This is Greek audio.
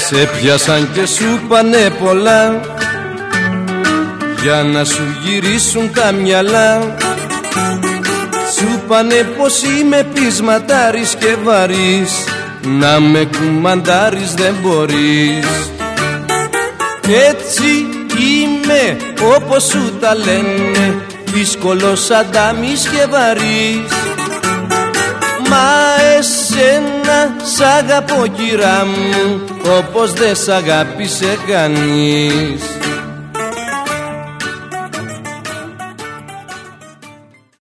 Σε πιάσαν και σου πάνε πολλά για να σου γυρίσουν τα μυαλά. Σου πάνε πως είμαι πεισματάρης και βαρύς, να με κουμαντάρεις δεν μπορείς. Έτσι είμαι όπως σου τα λένε, δύσκολος αντάμις και βαρύς. Μα εσένα σ' αγαπώ κυρά μου, όπως δεν σ' αγάπησε κανείς.